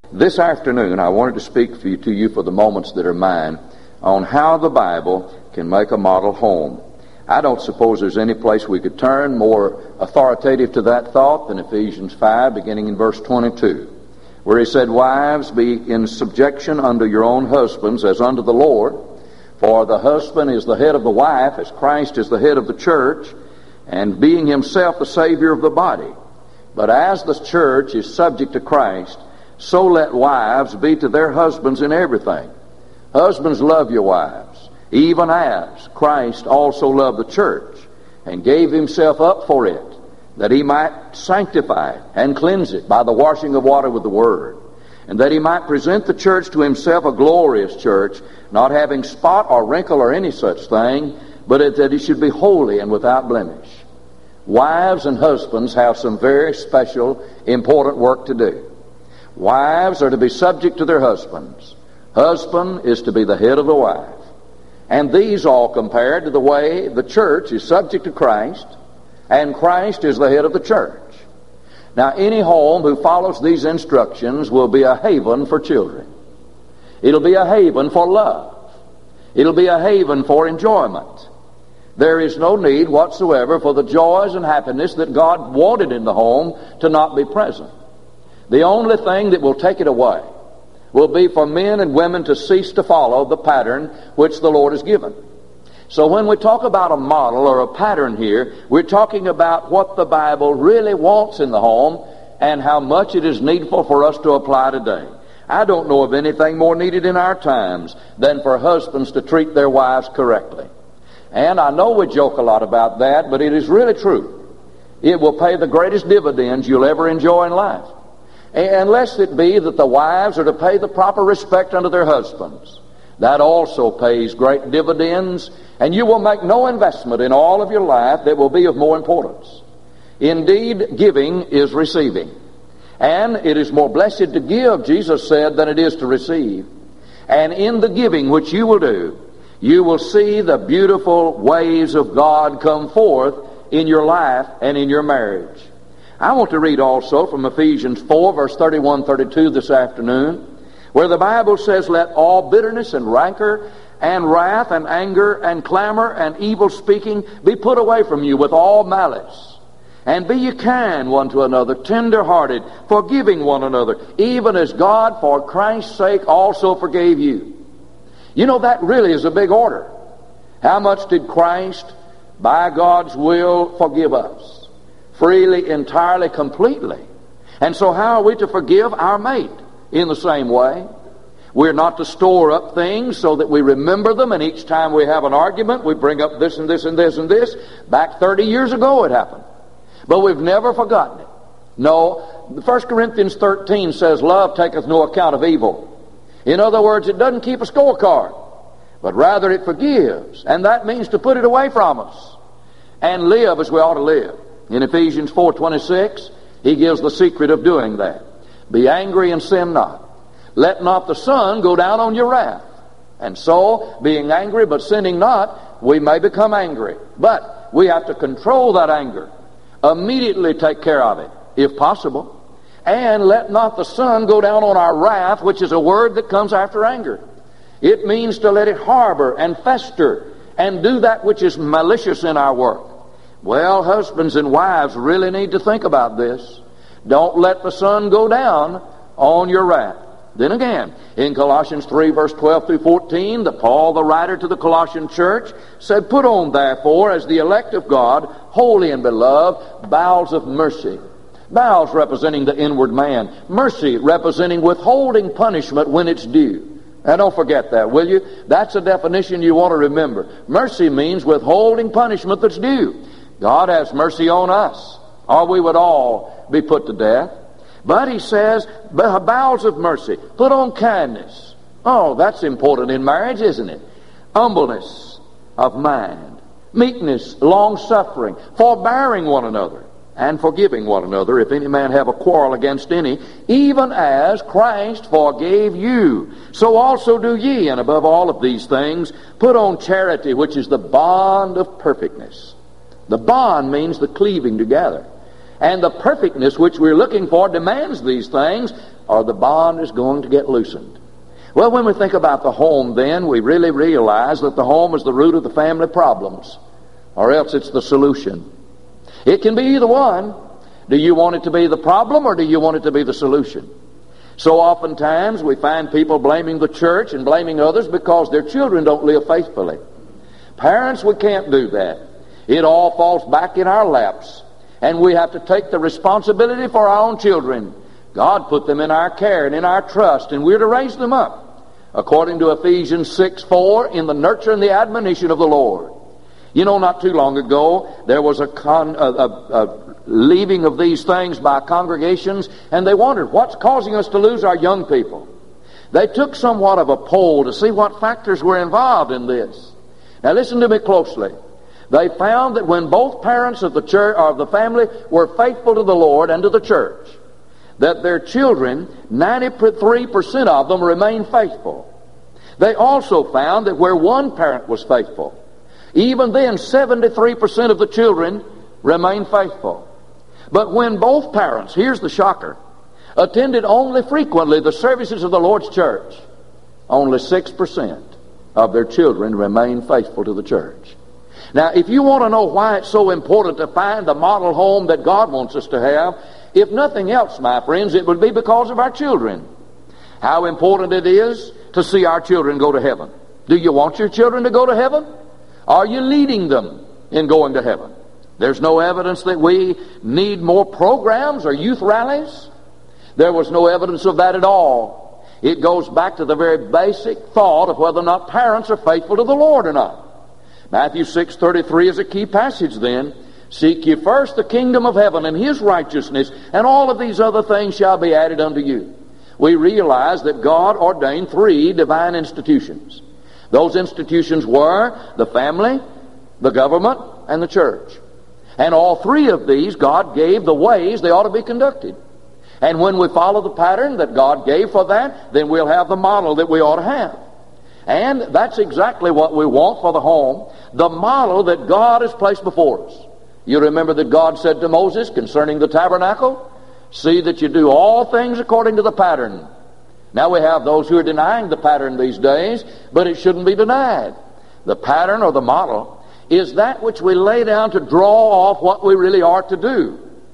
This afternoon, I wanted to speak to you for the moments that are mine on how the Bible can make a model home. I don't suppose there's any place we could turn more authoritative to that thought than Ephesians 5, beginning in verse 22, where he said, "Wives, be in subjection unto your own husbands as unto the Lord. For the husband is the head of the wife, as Christ is the head of the church, and being himself the Savior of the body. But as the church is subject to Christ, so let wives be to their husbands in everything. Husbands, love your wives, even as Christ also loved the church, and gave himself up for it, that he might sanctify it and cleanse it by the washing of water with the word, and that he might present the church to himself a glorious church, not having spot or wrinkle or any such thing, but that it should be holy and without blemish." Wives and husbands have some very special, important work to do. Wives are to be subject to their husbands. Husband is to be the head of the wife. And these all compared to the way the church is subject to Christ, and Christ is the head of the church. Now, any home who follows these instructions will be a haven for children. It'll be a haven for love. It'll be a haven for enjoyment. There is no need whatsoever for the joys and happiness that God wanted in the home to not be present. The only thing that will take it away will be for men and women to cease to follow the pattern which the Lord has given. So when we talk about a model or a pattern here, we're talking about what the Bible really wants in the home and how much it is needful for us to apply today. I don't know of anything more needed in our times than for husbands to treat their wives correctly. And I know we joke a lot about that, but it is really true. It will pay the greatest dividends you'll ever enjoy in life. Unless it be that the wives are to pay the proper respect unto their husbands. That also pays great dividends, and you will make no investment in all of your life that will be of more importance. Indeed, giving is receiving. And it is more blessed to give, Jesus said, than it is to receive. And in the giving which you will do, you will see the beautiful ways of God come forth in your life and in your marriage. I want to read also from Ephesians 4, verse 31-32 this afternoon, where the Bible says, "Let all bitterness and rancor and wrath and anger and clamor and evil speaking be put away from you with all malice. And be ye kind one to another, tender-hearted, forgiving one another, even as God for Christ's sake also forgave you." You know, that really is a big order. How much did Christ, by God's will, forgive us? Freely, entirely, completely. And so how are we to forgive our mate? In the same way. We're not to store up things so that we remember them, and each time we have an argument, we bring up this and this and this and this. Back 30 years ago it happened. But we've never forgotten it. No, 1 Corinthians 13 says, "Love taketh no account of evil." In other words, it doesn't keep a scorecard, but rather it forgives. And that means to put it away from us and live as we ought to live. In Ephesians 4:26, he gives the secret of doing that. "Be angry and sin not. Let not the sun go down on your wrath." And so, being angry but sinning not, we may become angry. But we have to control that anger. Immediately take care of it, if possible. And let not the sun go down on our wrath, which is a word that comes after anger. It means to let it harbor and fester and do that which is malicious in our work. Well, husbands and wives really need to think about this. Don't let the sun go down on your wrath. Then again, in Colossians 3, verse 12-14, Paul, the writer to the Colossian church, said, "Put on, therefore, as the elect of God, holy and beloved, bowels of mercy." Bowels representing the inward man. Mercy representing withholding punishment when it's due. Now don't forget that, will you? That's a definition you want to remember. Mercy means withholding punishment that's due. God has mercy on us, or we would all be put to death. But he says, bowels of mercy. Put on kindness. Oh, that's important in marriage, isn't it? Humbleness of mind. Meekness, long-suffering, forbearing one another, and forgiving one another, if any man have a quarrel against any, even as Christ forgave you, so also do ye. And above all of these things, put on charity, which is the bond of perfectness. The bond means the cleaving together. and the perfectness which we're looking for demands these things, or the bond is going to get loosened. Well, when we think about the home, then, we really realize that the home is the root of the family problems, or else it's the solution. It can be either one. Do you want it to be the problem, or do you want it to be the solution? So oftentimes we find people blaming the church and blaming others because their children don't live faithfully. Parents, we can't do that. It all falls back in our laps, and we have to take the responsibility for our own children. God put them in our care and in our trust, and we're to raise them up, according to Ephesians 6:4, in the nurture and the admonition of the Lord. You know, not too long ago, there was a leaving of these things by congregations, and they wondered, what's causing us to lose our young people? They took somewhat of a poll to see what factors were involved in this. Now listen to me closely. They found that when both parents of the church or of the family were faithful to the Lord and to the church, that their children, 93% of them, remained faithful. They also found that where one parent was faithful, even then 73% of the children remained faithful. But when both parents, here's the shocker, attended only frequently the services of the Lord's church, only 6% of their children remained faithful to the church. Now, if you want to know why it's so important to find the model home that God wants us to have, if nothing else, my friends, it would be because of our children. How important it is to see our children go to heaven. Do you want your children to go to heaven? Are you leading them in going to heaven? There's no evidence that we need more programs or youth rallies. There was no evidence of that at all. It goes back to the very basic thought of whether or not parents are faithful to the Lord or not. Matthew 6:33 is a key passage then. Seek ye first the kingdom of heaven and His righteousness, and all of these other things shall be added unto you. We realize that God ordained 3 divine institutions. Those institutions were the family, the government, and the church. And all 3 of these, God gave the ways they ought to be conducted. And when we follow the pattern that God gave for that, then we'll have the model that we ought to have. And that's exactly what we want for the home, the model that God has placed before us. You remember that God said to Moses concerning the tabernacle, see that you do all things according to the pattern. Now we have those who are denying the pattern these days, but it shouldn't be denied. The pattern or the model is that which we lay down to draw off what we really are to do.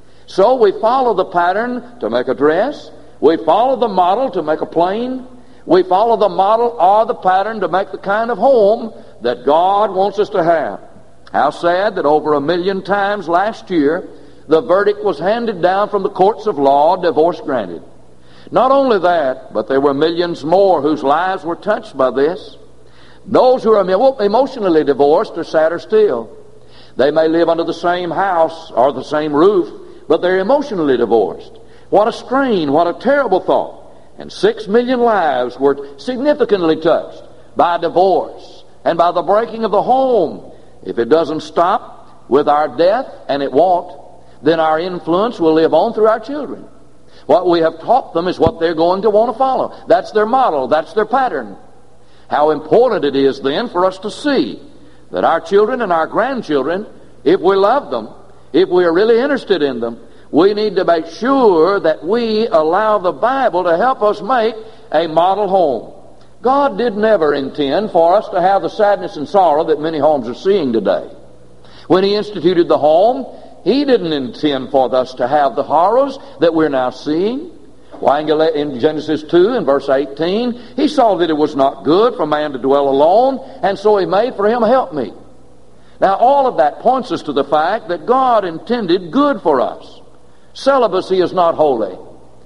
So we follow the pattern to make a dress. We follow the model to make a plane. We follow the model or the pattern to make the kind of home that God wants us to have. How sad that over 1 million times last year, the verdict was handed down from the courts of law, divorce granted. Not only that, but there were millions more whose lives were touched by this. Those who are emotionally divorced are sadder still. They may live under the same house or the same roof, but they're emotionally divorced. What a strain, what a terrible thought. And 6 million lives were significantly touched by divorce and by the breaking of the home. If it doesn't stop with our death, and it won't, then our influence will live on through our children. What we have taught them is what they're going to want to follow. That's their model. That's their pattern. How important it is then for us to see that our children and our grandchildren, if we love them, if we are really interested in them, we need to make sure that we allow the Bible to help us make a model home. God did never intend for us to have the sadness and sorrow that many homes are seeing today. When He instituted the home, He didn't intend for us to have the horrors that we're now seeing. Why, in Genesis 2 and verse 18, He saw that it was not good for man to dwell alone, and so He made for him a helpmeet. Now, all of that points us to the fact that God intended good for us. Celibacy is not holy.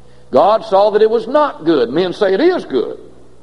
God saw that it was not good. Men say it is good.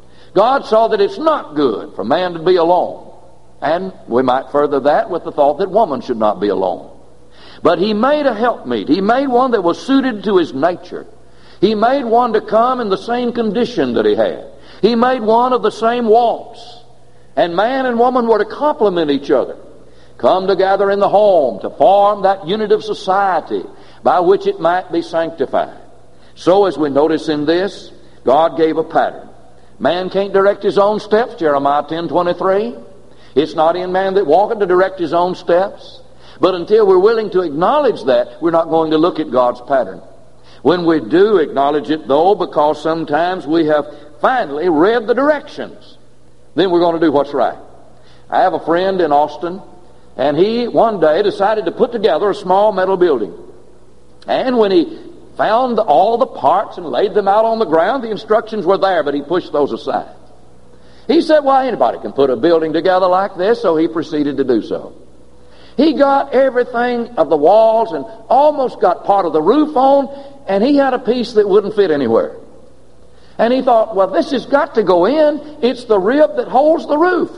God saw that it's not good for man to be alone. And we might further that with the thought that woman should not be alone. But He made a helpmeet. He made one that was suited to his nature. He made one to come in the same condition that he had. He made one of the same wants. And man and woman were to complement each other, come together in the home to form that unit of society by which it might be sanctified. So as we notice in this, God gave a pattern. Man can't direct his own steps, Jeremiah 10:23. It's not in man that walketh to direct his own steps. But until we're willing to acknowledge that, we're not going to look at God's pattern. When we do acknowledge it, though, because sometimes we have finally read the directions, then we're going to do what's right. I have a friend in Austin, and he one day decided to put together a small metal building. And when he found all the parts and laid them out on the ground, the instructions were there, but he pushed those aside. He said, well, anybody can put a building together like this, so he proceeded to do so. He got everything of the walls and almost got part of the roof on, and he had a piece that wouldn't fit anywhere. And he thought, well, this has got to go in. It's the rib that holds the roof.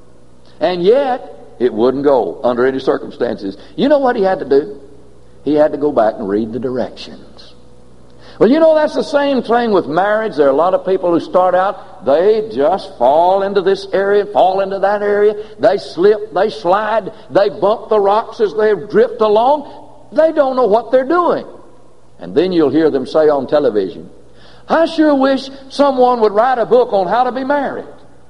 And yet, it wouldn't go under any circumstances. You know what he had to do? He had to go back and read the directions. Well, you know, that's the same thing with marriage. There are a lot of people who start out, they just fall into this area, fall into that area. They slip, they slide, they bump the rocks as they drift along. They don't know what they're doing. And then you'll hear them say on television, I sure wish someone would write a book on how to be married.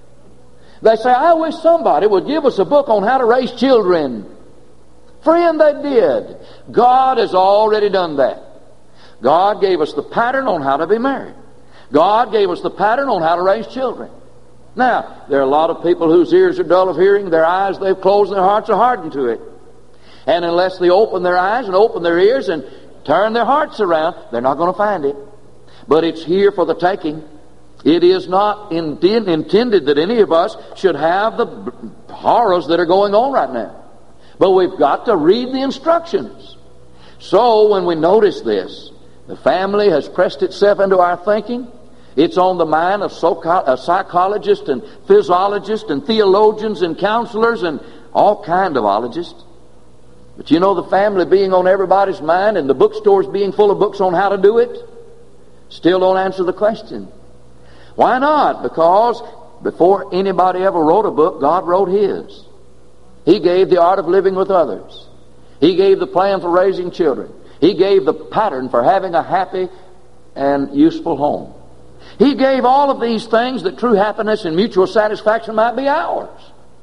They say, I wish somebody would give us a book on how to raise children. Friend, they did. God has already done that. God gave us the pattern on how to be married. God gave us the pattern on how to raise children. Now, there are a lot of people whose ears are dull of hearing, their eyes they've closed, and their hearts are hardened to it. And unless they open their eyes and open their ears and turn their hearts around, they're not going to find it. But it's here for the taking. It is not intended that any of us should have the horrors that are going on right now. But we've got to read the instructions. So when we notice this, the family has pressed itself into our thinking. It's on the mind of psychologists and physiologists and theologians and counselors and all kind of ologists. But you know, the family being on everybody's mind and the bookstores being full of books on how to do it, still don't answer the question. Why not? Because before anybody ever wrote a book, God wrote His. He gave the art of living with others. He gave the plan for raising children. He gave the pattern for having a happy and useful home. He gave all of these things that true happiness and mutual satisfaction might be ours.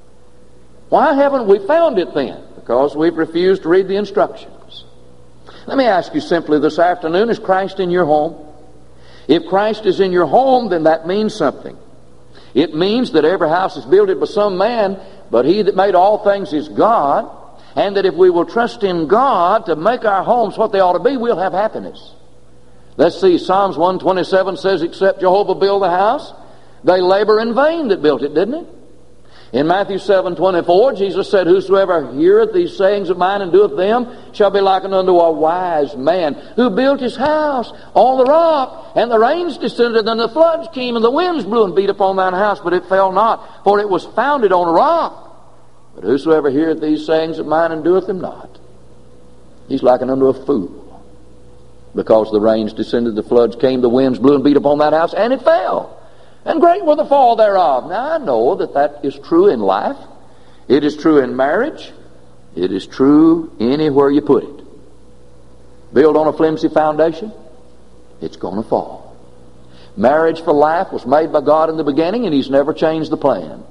Why haven't we found it then? Because we've refused to read the instructions. Let me ask you simply this afternoon, is Christ in your home? If Christ is in your home, then that means something. It means that every house is built by some man, but He that made all things is God, and that if we will trust in God to make our homes what they ought to be, we'll have happiness. Let's see, Psalms 127 says, except Jehovah build the house, they labor in vain that built it, didn't it? In Matthew 7:24, Jesus said, whosoever heareth these sayings of mine and doeth them shall be likened unto a wise man who built his house on the rock, and the rains descended, and the floods came, and the winds blew and beat upon that house, but it fell not, for it was founded on a rock. But whosoever heareth these sayings of mine and doeth them not, he's likened unto a fool. Because the rains descended, the floods came, the winds blew and beat upon that house, and it fell. And great were the fall thereof. Now I know that that is true in life. It is true in marriage. It is true anywhere you put it. Build on a flimsy foundation, it's going to fall. Marriage for life was made by God in the beginning, and He's never changed the plan.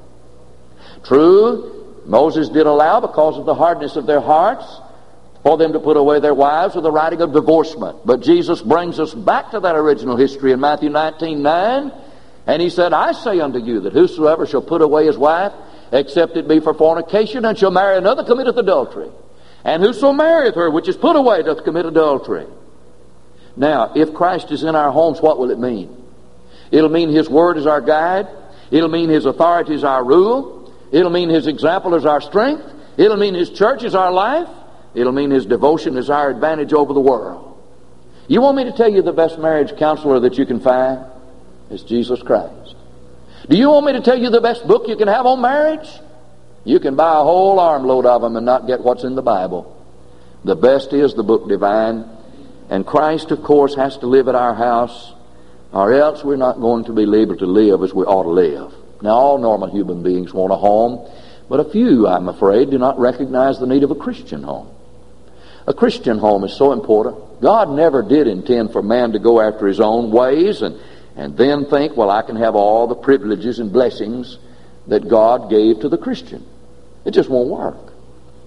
True, Moses did allow, because of the hardness of their hearts, for them to put away their wives with the writing of divorcement. But Jesus brings us back to that original history in Matthew 19:9. And He said, I say unto you that whosoever shall put away his wife, except it be for fornication, and shall marry another, committeth adultery. And whoso marrieth her, which is put away, doth commit adultery. Now, if Christ is in our homes, what will it mean? It'll mean His Word is our guide. It'll mean His authority is our rule. It'll mean His example is our strength. It'll mean His church is our life. It'll mean His devotion is our advantage over the world. You want me to tell you the best marriage counselor that you can find? It's Jesus Christ. Do you want me to tell you the best book you can have on marriage? You can buy a whole armload of them and not get what's in the Bible. The best is the book divine. And Christ, of course, has to live at our house, or else we're not going to be able to live as we ought to live. Now, all normal human beings want a home, but a few, I'm afraid, do not recognize the need of a Christian home. A Christian home is so important. God never did intend for man to go after his own ways and then think, well, I can have all the privileges and blessings that God gave to the Christian. It just won't work.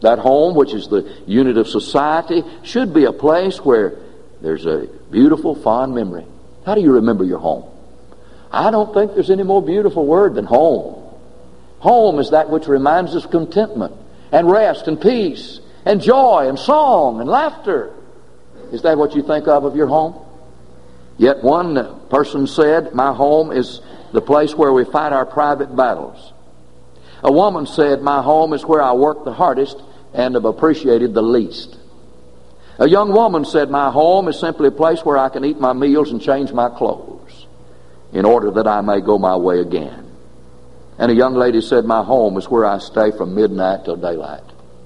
That home, which is the unit of society, should be a place where there's a beautiful, fond memory. How do you remember your home? I don't think there's any more beautiful word than home. Home is that which reminds us of contentment and rest and peace and joy and song and laughter. Is that what you think of your home? Yet one person said, my home is the place where we fight our private battles. A woman said, my home is where I work the hardest and have appreciated the least. A young woman said, my home is simply a place where I can eat my meals and change my clothes in order that I may go my way again. And a young lady said, my home is where I stay from midnight till daylight.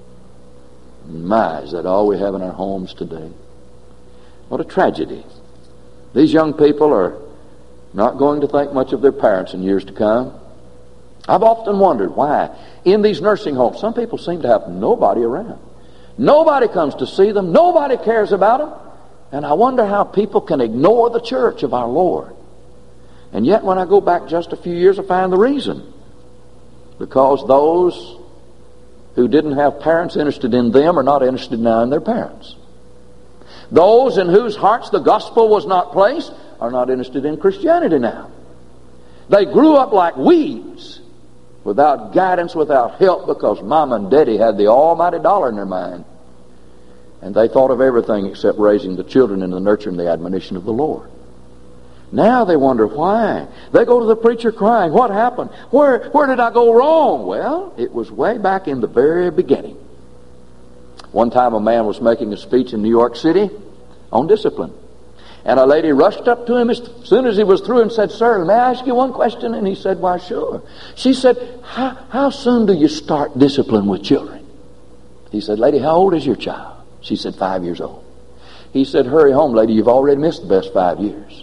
My, is that all we have in our homes today? What a tragedy. These young people are not going to think much of their parents in years to come. I've often wondered why in these nursing homes some people seem to have nobody around. Nobody comes to see them. Nobody cares about them. And I wonder how people can ignore the church of our Lord. And yet when I go back just a few years, I find the reason. Because those who didn't have parents interested in them are not interested now in their parents. Those in whose hearts the gospel was not placed are not interested in Christianity now. They grew up like weeds, without guidance, without help, because mom and daddy had the almighty dollar in their mind. And they thought of everything except raising the children in the nurture and the admonition of the Lord. Now they wonder why. They go to the preacher crying, what happened? Where did I go wrong? Well, it was way back in the very beginning. One time a man was making a speech in New York City on discipline. And a lady rushed up to him as soon as he was through and said, sir, may I ask you one question? And he said, why, sure. She said, how soon do you start discipline with children? He said, lady, how old is your child? She said, 5 years old. He said, hurry home, lady, you've already missed the best 5 years.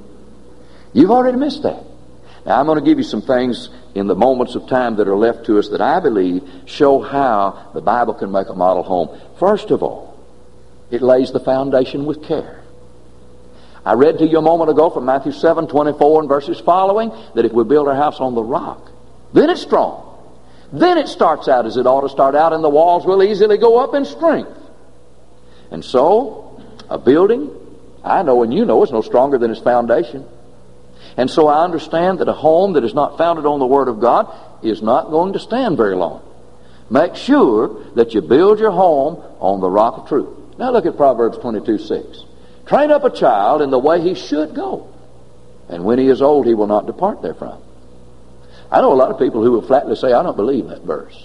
You've already missed that. Now, I'm going to give you some things in the moments of time that are left to us that I believe show how the Bible can make a model home. First of all, it lays the foundation with care. I read to you a moment ago from Matthew 7:24 and verses following that if we build our house on the rock, then it's strong. Then it starts out as it ought to start out, and the walls will easily go up in strength. And so, a building, I know and you know, is no stronger than its foundation. And so I understand that a home that is not founded on the Word of God is not going to stand very long. Make sure that you build your home on the rock of truth. Now look at Proverbs 22:6. Train up a child in the way he should go, and when he is old he will not depart therefrom. I know a lot of people who will flatly say, I don't believe that verse.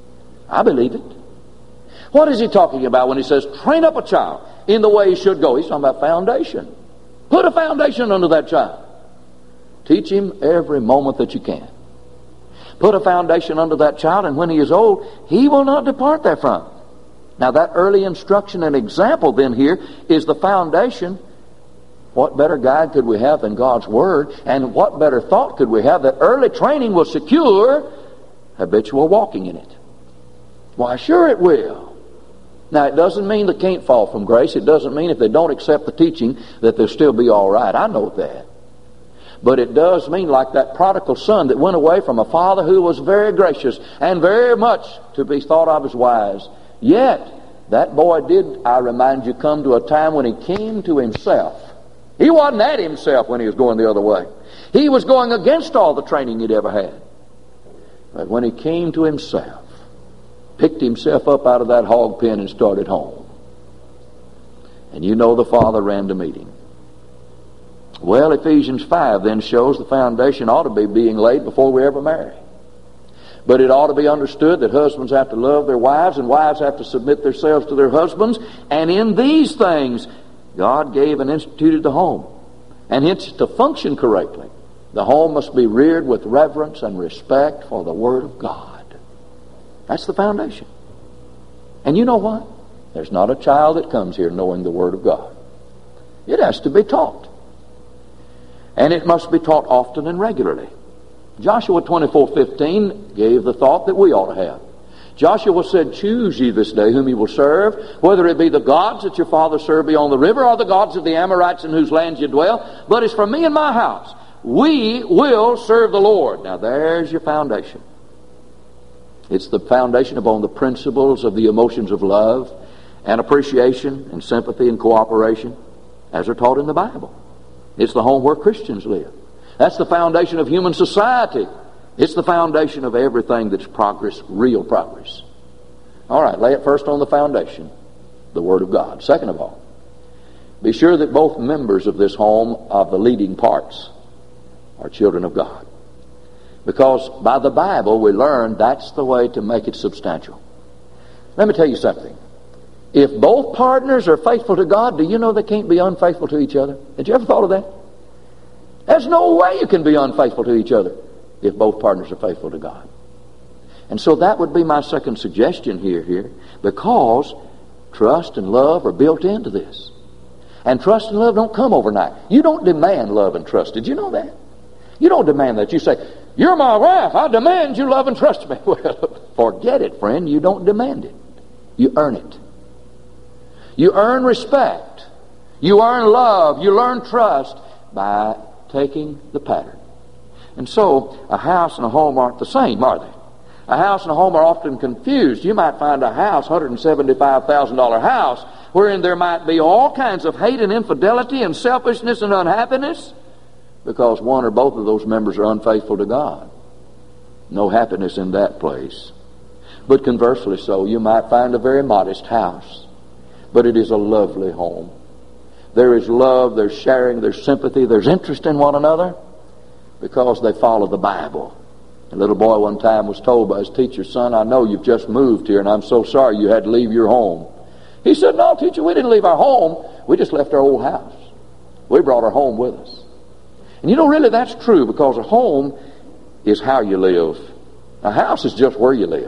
I believe it. What is he talking about when he says, train up a child in the way he should go? He's talking about foundation. Put a foundation under that child. Teach him every moment that you can. Put a foundation under that child, and when he is old, he will not depart therefrom. Now that early instruction and example then here is the foundation. What better guide could we have than God's Word? And what better thought could we have that early training will secure habitual walking in it? Why, sure it will. Now it doesn't mean they can't fall from grace. It doesn't mean if they don't accept the teaching that they'll still be all right. I know that. But it does mean like that prodigal son that went away from a father who was very gracious and very much to be thought of as wise. Yet, that boy did, I remind you, come to a time when he came to himself. He wasn't at himself when he was going the other way. He was going against all the training he'd ever had. But when he came to himself, picked himself up out of that hog pen and started home. And you know the father ran to meet him. Well, Ephesians 5 then shows the foundation ought to be being laid before we ever marry. But it ought to be understood that husbands have to love their wives and wives have to submit themselves to their husbands. And in these things, God gave and instituted the home. And hence, to function correctly, the home must be reared with reverence and respect for the Word of God. That's the foundation. And you know what? There's not a child that comes here knowing the Word of God. It has to be taught. And it must be taught often and regularly. Joshua 24:15 gave the thought that we ought to have. Joshua said, choose ye this day whom ye will serve, whether it be the gods that your fathers served beyond the river, or the gods of the Amorites in whose lands you dwell. But as for me and my house, we will serve the Lord. Now there's your foundation. It's the foundation upon the principles of the emotions of love and appreciation and sympathy and cooperation as are taught in the Bible. It's the home where Christians live. That's the foundation of human society. It's the foundation of everything that's progress, real progress. All right, lay it first on the foundation, the Word of God. Second of all, be sure that both members of this home, of the leading parts, are children of God. Because by the Bible we learn that's the way to make it substantial. Let me tell you something. If both partners are faithful to God, do you know they can't be unfaithful to each other? Had you ever thought of that? There's no way you can be unfaithful to each other if both partners are faithful to God. And so that would be my second suggestion here, because trust and love are built into this. And trust and love don't come overnight. You don't demand love and trust. Did you know that? You don't demand that. You say, "You're my wife. I demand you love and trust me." Well, forget it, friend. You don't demand it. You earn it. You earn respect. You earn love. You learn trust by taking the pattern. And so a house and a home aren't the same, are they? A house and a home are often confused. You might find a house, $175,000 house, wherein there might be all kinds of hate and infidelity and selfishness and unhappiness because one or both of those members are unfaithful to God. No happiness in that place. But conversely so, you might find a very modest house, but it is a lovely home. There is love, there's sharing, there's sympathy, there's interest in one another because they follow the Bible. A little boy one time was told by his teacher, "Son, I know you've just moved here and I'm so sorry you had to leave your home." He said, "No, teacher, we didn't leave our home. We just left our old house. We brought our home with us." And you know, really that's true, because a home is how you live. A house is just where you live.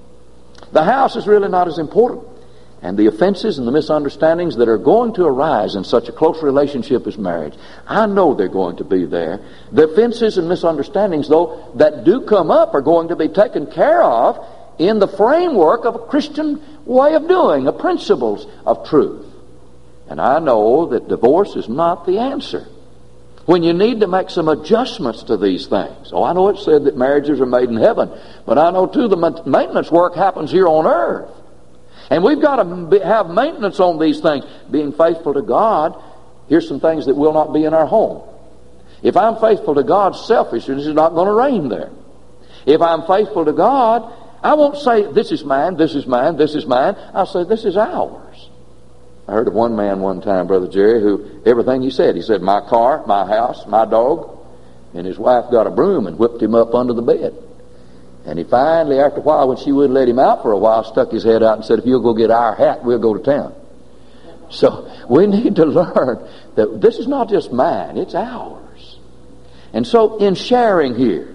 The house is really not as important. And the offenses and the misunderstandings that are going to arise in such a close relationship as marriage, I know they're going to be there. The offenses and misunderstandings, though, that do come up are going to be taken care of in the framework of a Christian way of doing, the principles of truth. And I know that divorce is not the answer. When you need to make some adjustments to these things. Oh, I know it said that marriages are made in heaven, but I know too the maintenance work happens here on earth. And we've got to have maintenance on these things. Being faithful to God, here's some things that will not be in our home. If I'm faithful to God, selfishness is not going to reign there. If I'm faithful to God, I won't say, "This is mine, this is mine, this is mine." I'll say, "This is ours." I heard of one man one time, Brother Jerry, who everything he said, "My car, my house, my dog." And his wife got a broom and whipped him up under the bed. And he finally, after a while, when she wouldn't let him out for a while, stuck his head out and said, "If you'll go get our hat, we'll go to town." So we need to learn that this is not just mine, it's ours. And so in sharing here,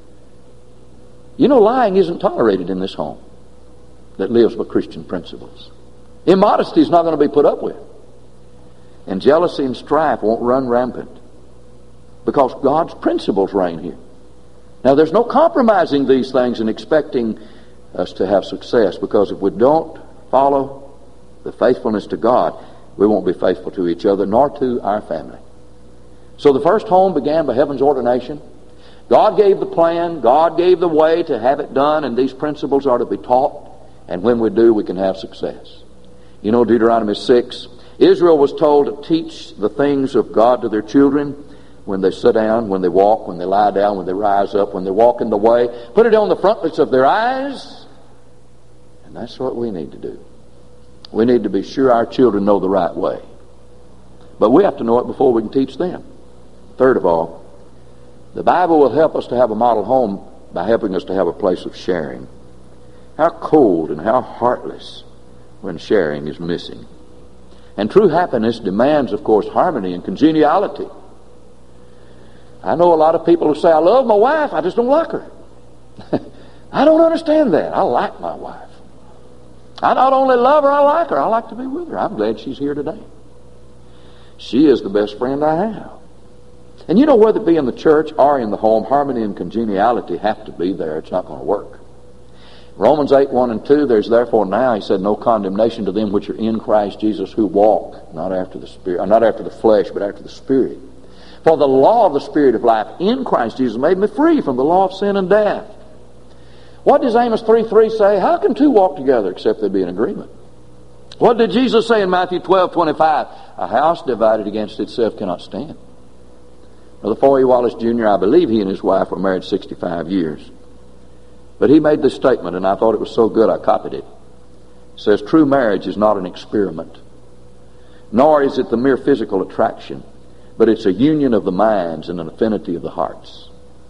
you know, lying isn't tolerated in this home that lives by Christian principles. Immodesty is not going to be put up with. And jealousy and strife won't run rampant because God's principles reign here. Now, there's no compromising these things and expecting us to have success, because if we don't follow the faithfulness to God, we won't be faithful to each other nor to our family. So the first home began by heaven's ordination. God gave the plan, God gave the way to have it done, and these principles are to be taught, and when we do, we can have success. You know, Deuteronomy 6, Israel was told to teach the things of God to their children when they sit down, when they walk, when they lie down, when they rise up, when they walk in the way. Put it on the frontlets of their eyes. And that's what we need to do. We need to be sure our children know the right way. But we have to know it before we can teach them. Third of all, the Bible will help us to have a model home by helping us to have a place of sharing. How cold and how heartless when sharing is missing. And true happiness demands, of course, harmony and congeniality. I know a lot of people who say, "I love my wife, I just don't like her." I don't understand that. I like my wife. I not only love her, I like her. I like to be with her. I'm glad she's here today. She is the best friend I have. And you know, whether it be in the church or in the home, harmony and congeniality have to be there. It's not going to work. Romans 8, 1 and 2, there's therefore now, he said, no condemnation to them which are in Christ Jesus, who walk not after the spirit, not after the flesh, but after the Spirit. For the law of the Spirit of life in Christ Jesus made me free from the law of sin and death. What does Amos 3:3 say? How can two walk together except they be in agreement? What did Jesus say in Matthew 12:25? A house divided against itself cannot stand. Brother Foy Wallace Jr., I believe he and his wife were married 65 years. But he made this statement, and I thought it was so good I copied it. It says, true marriage is not an experiment, nor is it the mere physical attraction, but it's a union of the minds and an affinity of the hearts.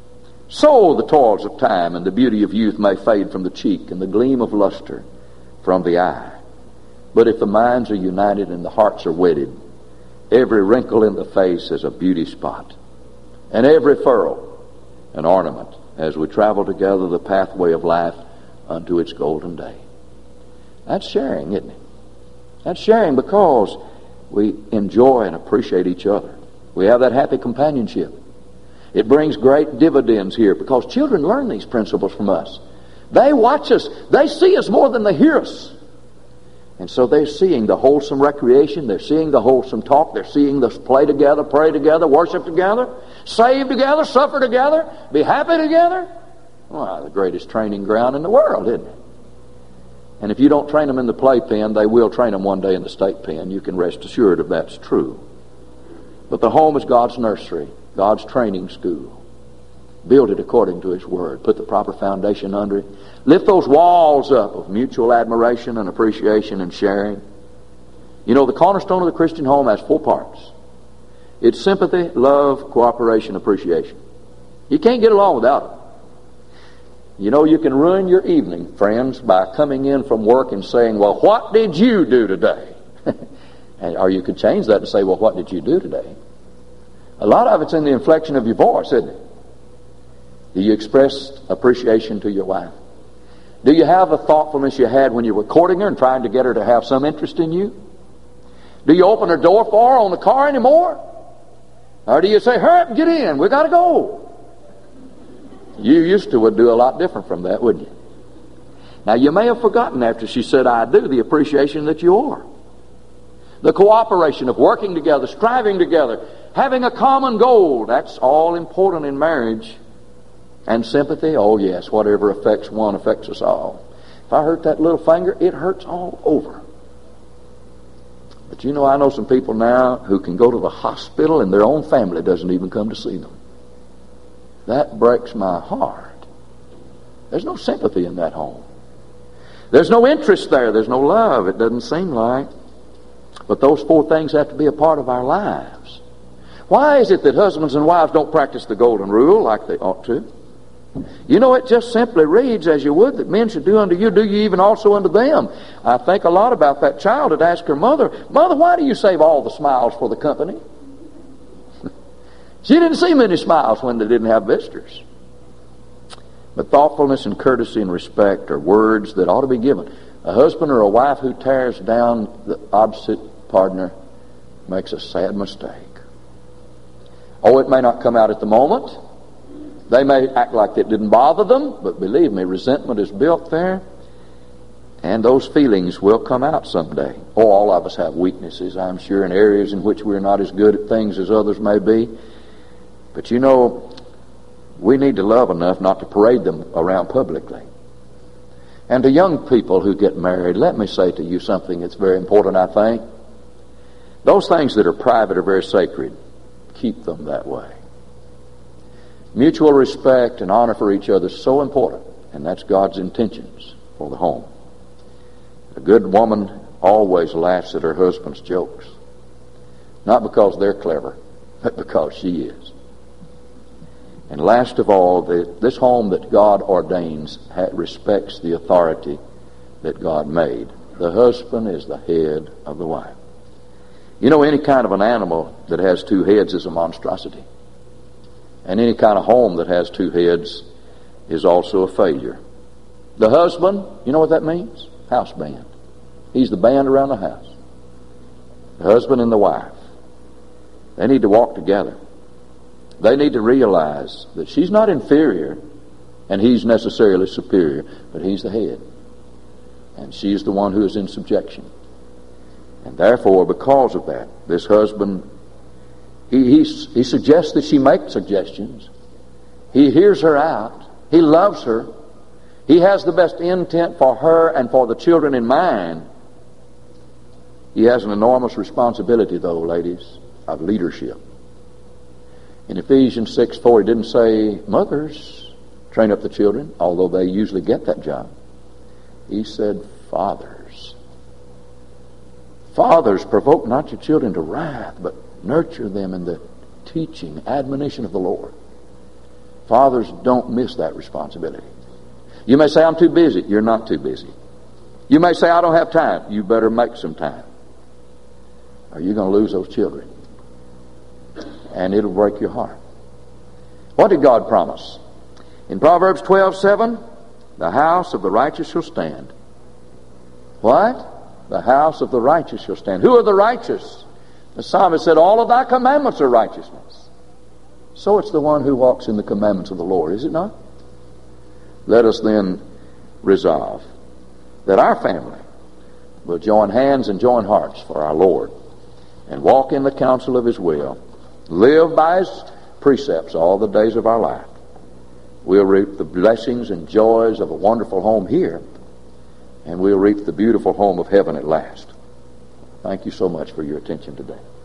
So the toils of time and the beauty of youth may fade from the cheek and the gleam of luster from the eye. But if the minds are united and the hearts are wedded, every wrinkle in the face is a beauty spot, and every furrow an ornament as we travel together the pathway of life unto its golden day. That's sharing, isn't it? That's sharing because we enjoy and appreciate each other. We have that happy companionship. It brings great dividends here because children learn these principles from us. They watch us. They see us more than they hear us. And so they're seeing the wholesome recreation. They're seeing the wholesome talk. They're seeing us play together, pray together, worship together, save together, suffer together, be happy together. Well, the greatest training ground in the world, isn't it? And if you don't train them in the playpen, they will train them one day in the state pen. You can rest assured if that's true. But the home is God's nursery, God's training school. Build it according to His Word. Put the proper foundation under it. Lift those walls up of mutual admiration and appreciation and sharing. You know, the cornerstone of the Christian home has 4 parts. It's sympathy, love, cooperation, appreciation. You can't get along without it. You know, you can ruin your evening, friends, by coming in from work and saying, well, what did you do today? Or you could change that and say, well, what did you do today? A lot of it's in the inflection of your voice, isn't it? Do you express appreciation to your wife? Do you have the thoughtfulness you had when you were courting her and trying to get her to have some interest in you? Do you open her door for her on the car anymore? Or do you say, hurry up and get in, we got to go? You used to would do a lot different from that, wouldn't you? Now, you may have forgotten after she said, I do, the appreciation that you are. The cooperation of working together, striving together, having a common goal, that's all important in marriage. And sympathy, oh yes, whatever affects one affects us all. If I hurt that little finger, it hurts all over. But you know, I know some people now who can go to the hospital and their own family doesn't even come to see them. That breaks my heart. There's no sympathy in that home. There's no interest there. There's no love, it doesn't seem like. But those 4 things have to be a part of our lives. Why is it that husbands and wives don't practice the golden rule like they ought to? You know, it just simply reads, as you would, that men should do unto you, do you even also unto them. I think a lot about that child that asked her mother, Mother, why do you save all the smiles for the company? She didn't see many smiles when they didn't have visitors. But thoughtfulness and courtesy and respect are words that ought to be given. A husband or a wife who tears down the opposite partner makes a sad mistake. Oh, it may not come out at the moment. They may act like it didn't bother them, but believe me, resentment is built there, and those feelings will come out someday. Oh, all of us have weaknesses, I'm sure, in areas in which we're not as good at things as others may be. But you know, we need to love enough not to parade them around publicly. And to young people who get married, let me say to you something that's very important, I think. Those things that are private are very sacred. Keep them that way. Mutual respect and honor for each other is so important, and that's God's intentions for the home. A good woman always laughs at her husband's jokes, not because they're clever, but because she is. And last of all, this home that God ordains respects the authority that God made. The husband is the head of the wife. You know, any kind of an animal that has 2 heads is a monstrosity. And any kind of home that has 2 heads is also a failure. The husband, you know what that means? House band. He's the band around the house. The husband and the wife. They need to walk together. They need to realize that she's not inferior and he's necessarily superior, but he's the head. And she's the one who is in subjection. And therefore, because of that, this husband, he suggests that she make suggestions. He hears her out. He loves her. He has the best intent for her and for the children in mind. He has an enormous responsibility, though, ladies, of leadership. In Ephesians 6:4, he didn't say, mothers, train up the children, although they usually get that job. He said, fathers. Fathers, provoke not your children to wrath, but nurture them in the teaching, admonition of the Lord. Fathers, don't miss that responsibility. You may say, I'm too busy. You're not too busy. You may say, I don't have time. You better make some time, or you're going to lose those children. And it'll break your heart. What did God promise? In Proverbs 12:7, the house of the righteous shall stand. What? The house of the righteous shall stand. Who are the righteous? The psalmist said, all of thy commandments are righteousness. So it's the one who walks in the commandments of the Lord, is it not? Let us then resolve that our family will join hands and join hearts for our Lord and walk in the counsel of His will, live by His precepts all the days of our life. We'll reap the blessings and joys of a wonderful home here, and we'll reap the beautiful home of heaven at last. Thank you so much for your attention today.